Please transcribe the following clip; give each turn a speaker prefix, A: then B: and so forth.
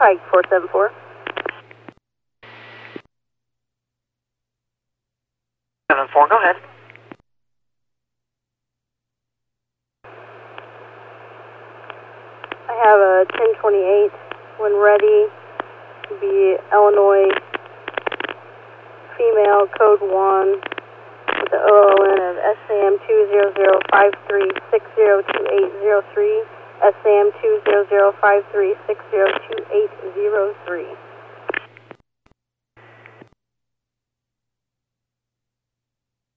A: Pike 474.
B: Go ahead.
A: I have a 1028 when ready to be Illinois female code 1 with the OLN of SAM 20053602803, SAM 20053602803.